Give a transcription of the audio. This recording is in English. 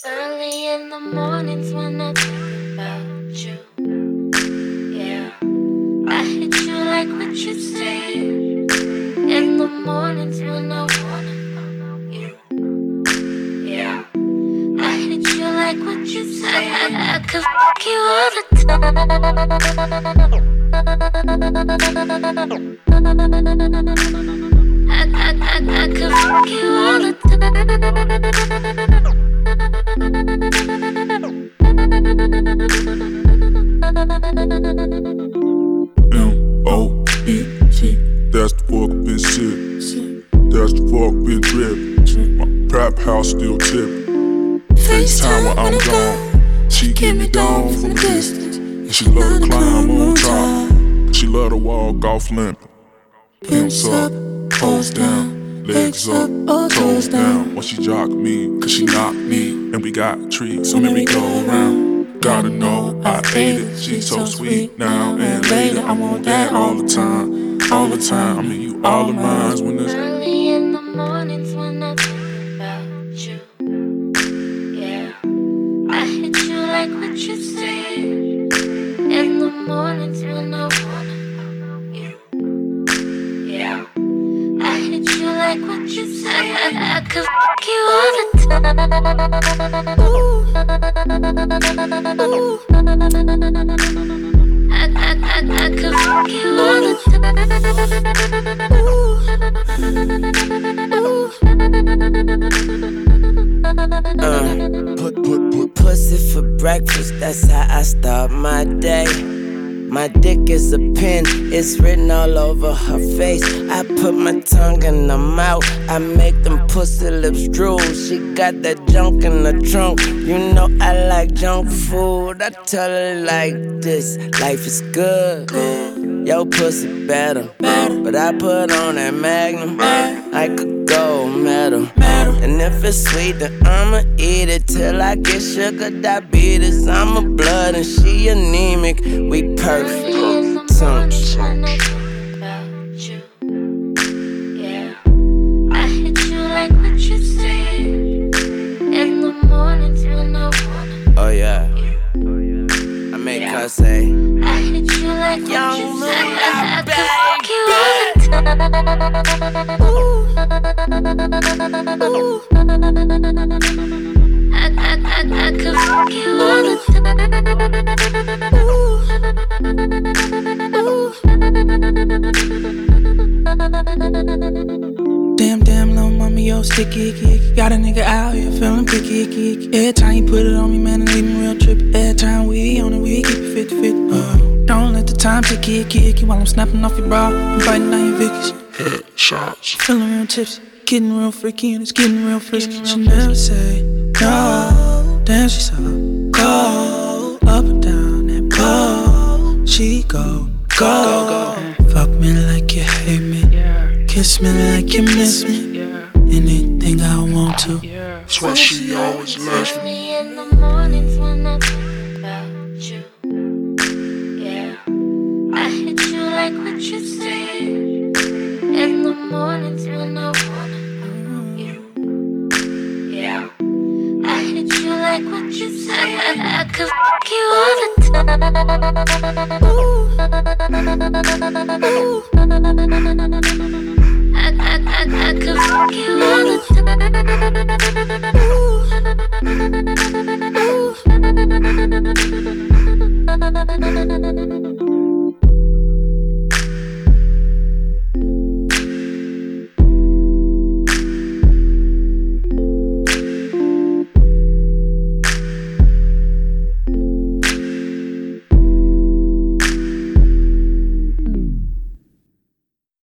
Early in the mornings when I think about you, yeah, I hit you like what you said. In the mornings when I wanna know you, yeah, I hit you like what you said. I could fuck you all the time. I could fuck you all the time. M-O-E-T, that's the fuck been sick. That's the fuck been drippin'. My trap house still tippin'. FaceTime when I'm gone. She get me down from a distance. And she love to climb on top. She love to walk off limpin'. Pimps up, toes down, legs up, toes down. When she jock me, cause she knock me. And we got treats, so merry go round. Gotta know I ate it, she's so sweet now and later. I want that all the time, all the time. I mean you all of mine when it's early in the mornings when I think about you, yeah, I hit you like what you said. In the mornings when I wanna know you, yeah, I hit you like what you said. I could fuck you all the time. I could fuck you all the time. Put pussy for breakfast, that's how I start my day. My dick is a pen, it's written all over her face. I put my tongue in her mouth, I make them pussy lips drool. She got that junk in the trunk, you know I like junk food. I tell her like this, life is good, yo pussy better. But I put on that Magnum, I could go metal. And if it's sweet, then I'ma eat it till I get sugar diabetes. I'm a blood and she anemic, we perfect. About you, yeah, I hit you like what you said. In the mornings when I wanna. Oh yeah, I make her say, I hit you like what you said. I could fuck you all the time. I could fuck you all the time. Damn, little mama, yo, sticky, icky. Got a nigga out here feeling picky, icky. Every time you put it on me, man, it leave me real trippy. Every time we on it, we keep it 50-50. Don't let the time tick, icky, while I'm snapping off your bra and biting down your Vickies. Headshots. Feeling real tipsy, getting real freaky, and it's getting real frisky. She never say no. Damn, she's so cold. Up and down that pole, she go. Fuck me like you hate me. Kiss me like you miss me. Anything I want to. that's why she always loves me. Early in the mornings when I think about you, yeah, I hit you like what you said. In the mornings when I wanna know you, yeah, I hit you like what you said. I could fuck you all the time. I could fuck you all the time.